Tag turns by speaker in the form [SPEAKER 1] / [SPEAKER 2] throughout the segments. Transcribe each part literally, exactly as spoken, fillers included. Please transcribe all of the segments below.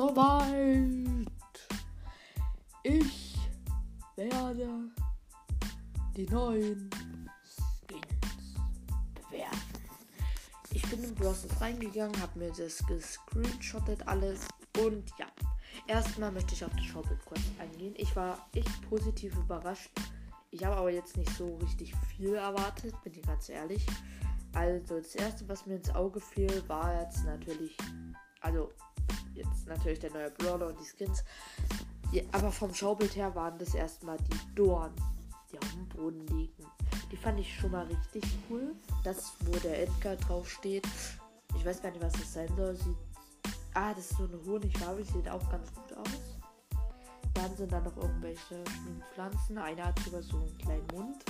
[SPEAKER 1] soweit. Ich werde die neuen Skins bewerten. Ich bin in Browsers reingegangen, habe mir das gescreenshottet alles und ja. Erstmal möchte ich auf das Schaubild kurz eingehen. Ich war echt positiv überrascht. Ich habe aber jetzt nicht so richtig viel erwartet, bin ich ganz ehrlich. Also das erste, was mir ins Auge fiel, war jetzt natürlich, also jetzt natürlich der neue Brawler und die Skins. Ja, aber vom Schaubild her waren das erstmal die Dorn, die auf dem Boden liegen. Die fand ich schon mal richtig cool. Das, wo der Edgar drauf steht. Ich weiß gar nicht, was das sein soll. Sieht, ah, das ist so eine Honigfarbe, sieht auch ganz gut aus. Dann sind da noch irgendwelche Pflanzen. Eine hat sogar so einen kleinen Mund.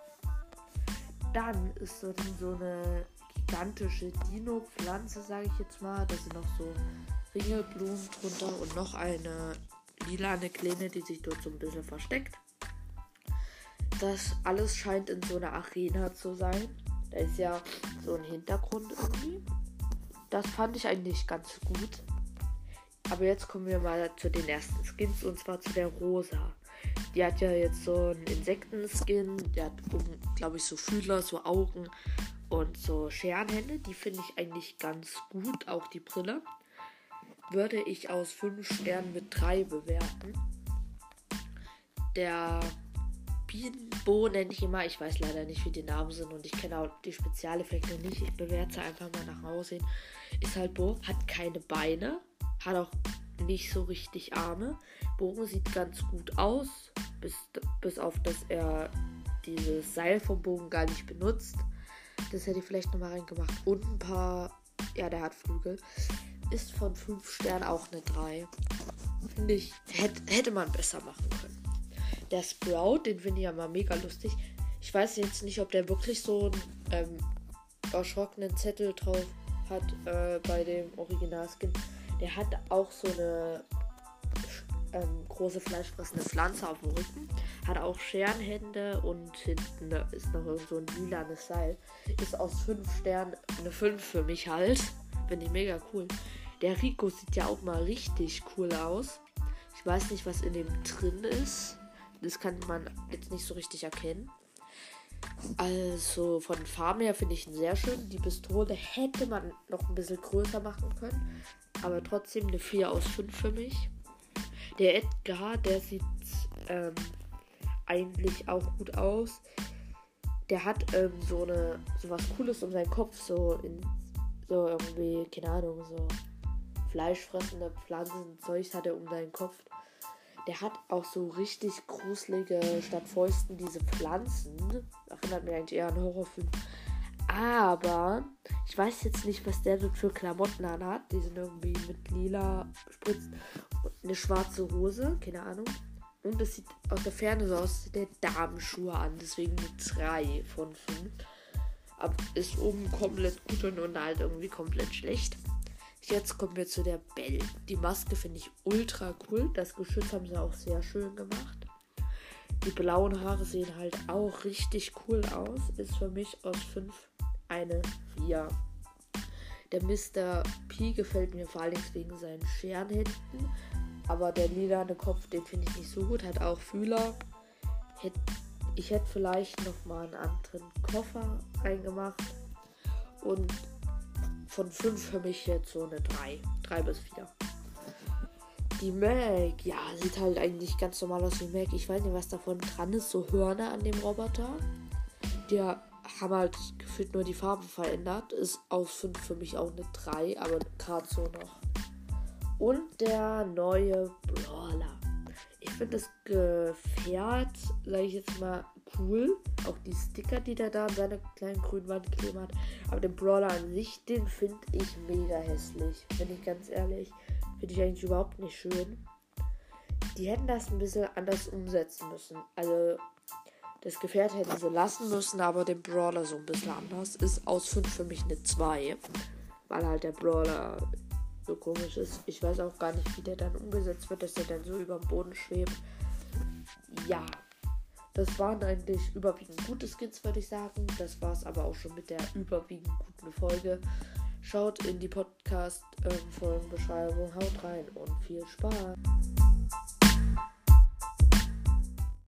[SPEAKER 1] Dann ist so, so eine gigantische Dino-Pflanze, sage ich jetzt mal. Da sind noch so Ringelblumen drunter und noch eine lilane kleine, die sich dort so ein bisschen versteckt. Das alles scheint in so einer Arena zu sein. Da ist ja so ein Hintergrund irgendwie. Das fand ich eigentlich ganz gut. Aber jetzt kommen wir mal zu den ersten Skins, und zwar zu der Rosa. Die hat ja jetzt so einen Insekten-Skin. Die hat oben, glaube ich, so Fühler, so Augen und so Scherenhände. Die finde ich eigentlich ganz gut. Auch die Brille würde ich aus fünf Sternen mit drei bewerten. Der Bienenbo nenne ich immer. Ich weiß leider nicht, wie die Namen sind und ich kenne auch die Spezialeffekte nicht. Ich bewerte sie einfach mal nach Aussehen. Ist halt Bo, hat keine Beine, hat auch nicht so richtig Arme. Bogen sieht ganz gut aus, bis, bis auf, dass er dieses Seil vom Bogen gar nicht benutzt. Das hätte ich vielleicht nochmal reingemacht. Und ein paar, ja, der hat Flügel. Ist von fünf Sternen auch eine drei. Finde ich, hätte, hätte man besser machen können. Der Sprout, den finde ich ja mal mega lustig. Ich weiß jetzt nicht, ob der wirklich so einen ähm, erschrockenen Zettel drauf hat äh, bei dem Originalskin. Der hat auch so eine ähm, große fleischfressende Pflanze auf dem Rücken. Hat auch Scherenhände und hinten ist noch irgend so ein lilanes Seil. Ist aus fünf Sternen eine fünf für mich halt. Finde ich mega cool. Der Rico sieht ja auch mal richtig cool aus. Ich weiß nicht, was in dem drin ist. Das kann man jetzt nicht so richtig erkennen. Also von Farben her finde ich ihn sehr schön. Die Pistole hätte man noch ein bisschen größer machen können. Aber trotzdem eine vier aus fünf für mich. Der Edgar, der sieht ähm, eigentlich auch gut aus. Der hat ähm, so eine so was Cooles um seinen Kopf. So, in, so irgendwie, keine Ahnung, so fleischfressende Pflanzen, Zeugs hat er um seinen Kopf. Der hat auch so richtig gruselige, statt Fäusten, diese Pflanzen. Erinnert mich eigentlich eher an einen Horrorfilm. Aber ich weiß jetzt nicht, was der dort für Klamotten an hat. Die sind irgendwie mit lila bespritzt. Und eine schwarze Hose, keine Ahnung. Und es sieht aus der Ferne so aus, der Damenschuhe an. Deswegen eine drei von fünf. Aber ist oben komplett gut und unten halt irgendwie komplett schlecht. Jetzt kommen wir zu der Belle. Die Maske finde ich ultra cool. Das Geschütz haben sie auch sehr schön gemacht. Die blauen Haare sehen halt auch richtig cool aus. Ist für mich aus fünf eine vier. Der Mister P gefällt mir vor allem wegen seinen Scherenhänden. Aber der lilane Kopf, den finde ich nicht so gut. Hat auch Fühler. Ich hätte vielleicht nochmal einen anderen Koffer reingemacht. Und von fünf für mich jetzt so eine drei. drei bis vier. Die Mac, ja, sieht halt eigentlich ganz normal aus wie Mac. Ich weiß nicht, was davon dran ist. So Hörner an dem Roboter. Die haben halt gefühlt nur die Farben verändert. Ist aus fünf für mich auch eine drei, aber gerade so noch. Und der neue Brawler. Ich finde das Gefährt, sage ich jetzt mal, cool. Auch die Sticker, die der da an seiner kleinen grünen Wand kleben hat. Aber den Brawler an sich, den finde ich mega hässlich. Bin ich ganz ehrlich. Finde ich eigentlich überhaupt nicht schön. Die hätten das ein bisschen anders umsetzen müssen. Also das Gefährt hätten sie lassen müssen, aber den Brawler so ein bisschen anders. Ist aus fünf für mich eine zwei. Weil halt der Brawler so komisch ist. Ich weiß auch gar nicht, wie der dann umgesetzt wird, dass der dann so über dem Boden schwebt. Ja. Das waren eigentlich überwiegend gute Skins, würde ich sagen. Das war es aber auch schon mit der überwiegend guten Folge. Schaut in die Podcast-Folgenbeschreibung. Haut rein und viel Spaß.